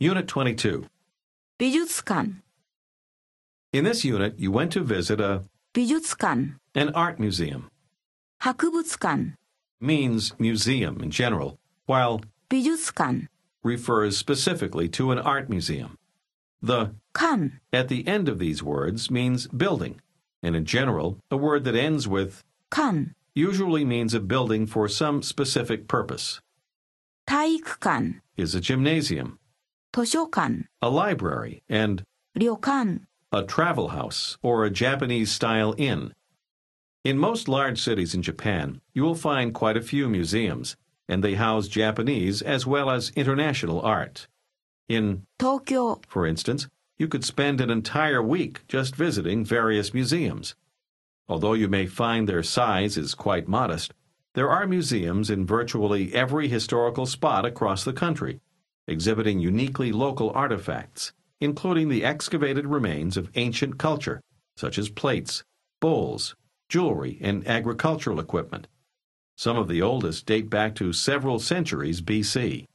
Unit 22. 美術館 In this unit, you went to visit 美術館 an art museum. 博物館 Means museum in general, while 美術館 refers specifically to an art museum. The 館 at the end of these words means building, and in general, a word that ends with 館 usually means a building for some specific purpose. 体育館 Is a gymnasium, 図書館 a library, and 旅館 a travel house or a Japanese-style inn. In most large cities in Japan, you will find quite a few museums, and they house Japanese as well as international art. In, 東京 for instance, you could spend an entire week just visiting various museums. Although you may find their size is quite modest, there are museums in virtually every historical spot across the country, exhibiting uniquely local artifacts, including the excavated remains of ancient culture, such as plates, bowls, jewelry, and agricultural equipment. Some of the oldest date back to several centuries BC.